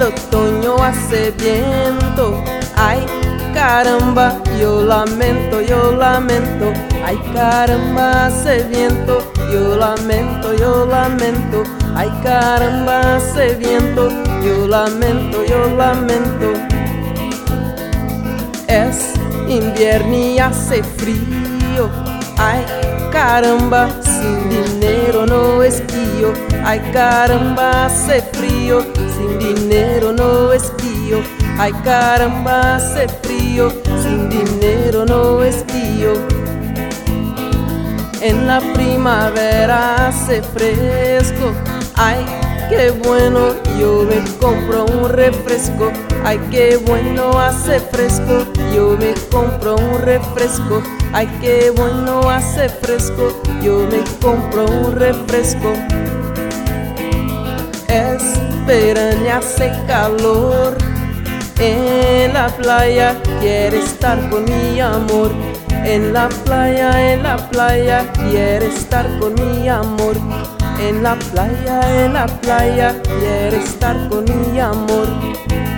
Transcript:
el otoño hace viento. Ay, caramba, yo lamento, yo lamento. Ay, caramba, hace viento. Yo lamento, yo lamento. Ay, caramba, hace viento. Yo lamento, yo lamento. Es invierno y hace frío. Ay, caramba, sin dinero no esquío. Ay, caramba, hace frío. Sin dinero no esquío. Ay, caramba, hace frío. Sin dinero no esquío. En la primavera hace fresco. Ay, qué bueno, yo me compro un refresco. Ay, qué bueno, hace fresco. Yo me compro un refresco. Ay, qué bueno, hace fresco. Yo me compro un refresco. Es verano y hace calor. En la playa quiere estar con mi amor. En la playa quiere estar con mi amor. En la playa quiere estar con mi amor.